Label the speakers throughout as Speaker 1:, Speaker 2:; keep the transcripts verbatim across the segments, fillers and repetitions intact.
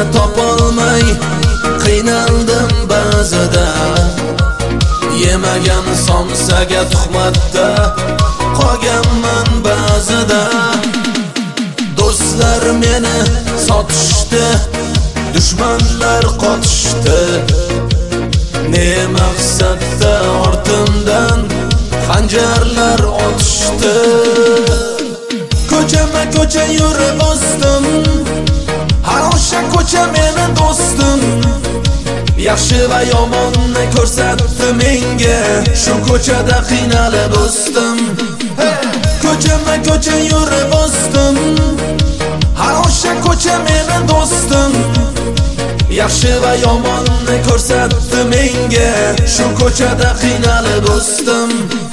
Speaker 1: topolmay qiynaldim ba'zida. Yemagan somsaga tuhmatda qolganman ba'zida. Do'stlar meni sotishdi, dushmanlar qotishdi. Ne maqsadda ortimdan xanjarlar otishdi. Ko'chama ko'cha yurib bosdim, har o'sha ko'cha meni do'stim. Yaxshi va yomonni ko'rsatdi menga, shu ko'chada qiynalib o'sdim. Ko'chama ko'cha yurib bosdim, har o'sha ko'cha meni do'stim. Yaxshi va yomonni ko'rsatdi menga, shu ko'chada qiynalib o'sdim.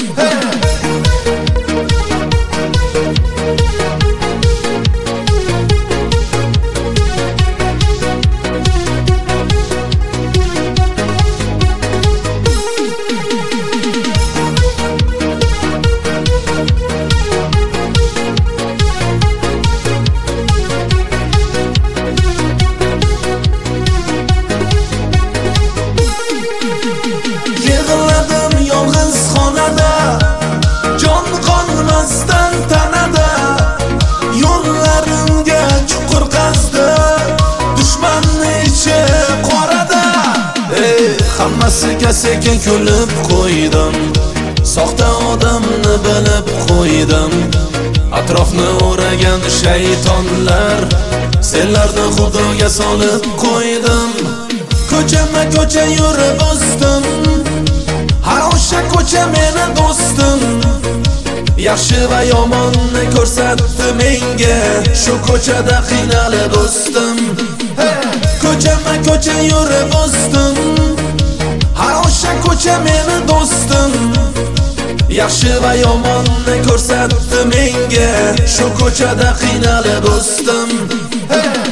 Speaker 1: Yig'ladim yolg'iz xonada, jon qonmasdan tanada. Yo'llarimga chuqur qazdi, dushmanni ichi qorada. Ey, hammasiga sekin kulib qo'ydim, soxta odamni bilib qo'ydim. Atrofni o'ragan shaytonlar, senlarni xudoga solib qo'ydim. Ko'chama ko'cha yurib bosdim, har o'sha ko'cha meni do'stim. Yaxshi va yomonni ko'rsatdi menga, shu ko'chada qiynalib o'sdim. Ko'chama ko'cha yurib bosdim, har o'sha ko'cha meni do'stim. Yaxshi va yomonni ko'rsatdi menga, shu ko'chada qiynalib o'sdim.